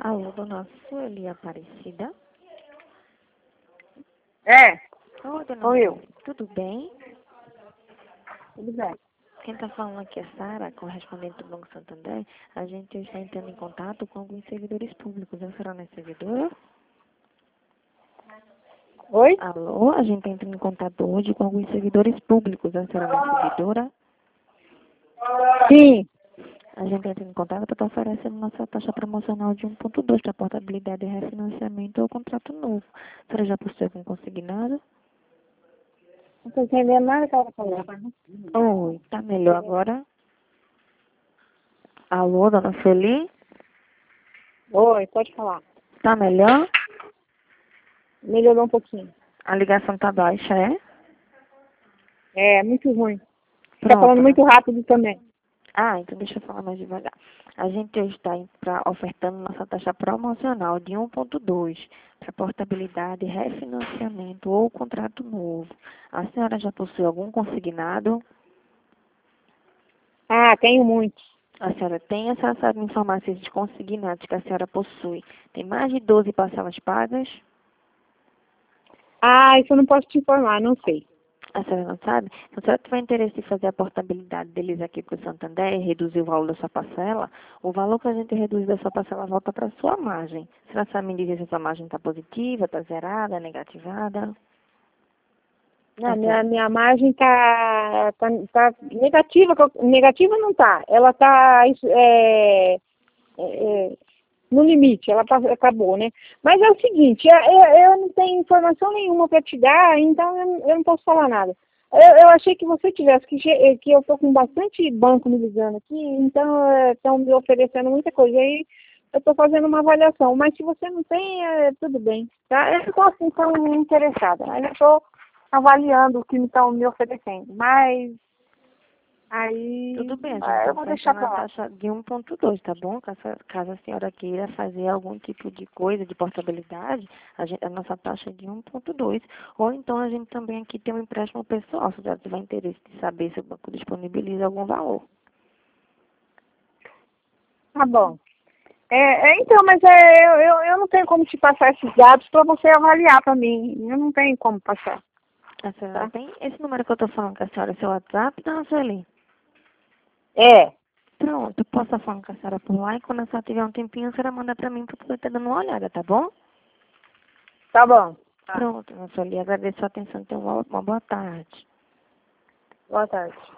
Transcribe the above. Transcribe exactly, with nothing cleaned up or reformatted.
Alô, dona Sueli Aparecida? É, Oi, dona sou eu. Sueli. Tudo bem? Tudo bem. Quem está falando aqui é Sara, correspondente do Banco Santander. A gente está entrando em contato com alguns servidores públicos. A senhora não é servidora? Oi? Alô, a gente está entrando em contato hoje com alguns servidores públicos. A senhora não é servidora? Sim. A gente está entrando em contato para estar oferecendo nossa taxa promocional de um ponto dois para portabilidade e refinanciamento ou contrato novo. A senhora já possui algum consignado? Não estou entendendo nada que ela falou. Oi, tá melhor agora? Alô, dona Sueli? Oi, pode falar. Tá melhor? Melhorou um pouquinho. A ligação tá baixa, é? É, muito ruim. Tá Pronto. falando muito rápido também. Ah, então deixa eu falar mais devagar. A gente está pra, ofertando nossa taxa promocional de um ponto dois para portabilidade, refinanciamento ou contrato novo. A senhora já possui algum consignado? Ah, tenho muitos. A senhora tem? A senhora sabe informar se esses consignados que a senhora possui tem mais de doze parcelas pagas? Ah, isso eu não posso te informar, não sei. A senhora não sabe? Se a senhora tiver interesse em fazer a portabilidade deles aqui para o Santander e reduzir o valor da sua parcela, o valor que a gente reduz da sua parcela volta para a sua margem. A senhora sabe me dizer se a sua margem está positiva, está zerada, negativada? Não, A minha, senhora- minha margem tá, tá, tá negativa. Negativa não tá. Ela tá é, é, é, no limite, ela tá, acabou, né? Mas é o seguinte, é- é- eu não tenho informação nenhuma para te dar, então eu, não- eu não posso falar nada. Eu, eu achei que você tivesse, que, che- que eu tô com bastante banco me ligando aqui, então estão me oferecendo muita coisa. Aí eu estou fazendo uma avaliação, mas se você não tem, é, tudo bem, tá? Eu não estou assim tão interessada, mas eu estou avaliando o que estão me oferecendo, mas aí Tudo bem, a gente ah, está eu vou deixar ofertando a para lá. taxa de um ponto dois, tá bom? Caso, caso a senhora queira fazer algum tipo de coisa de portabilidade, a, gente, a nossa taxa é de um ponto dois. Ou então a gente também aqui tem um empréstimo pessoal, se já tiver interesse de saber se o banco disponibiliza algum valor. Tá bom. É, é, então, mas é, eu, eu, eu não tenho como te passar esses dados para você avaliar para mim. Eu não tenho como passar, A senhora não tá? tem? Esse número que eu estou falando com a senhora é seu WhatsApp, dona Sueli? É, Pronto, eu posso estar falando com a senhora por lá e quando a senhora tiver um tempinho, a senhora manda para mim para eu poder estar dando uma olhada, tá bom? tá bom. Tá. Pronto, dona Sueli, agradeço a atenção, tenha uma, uma boa tarde. Boa tarde.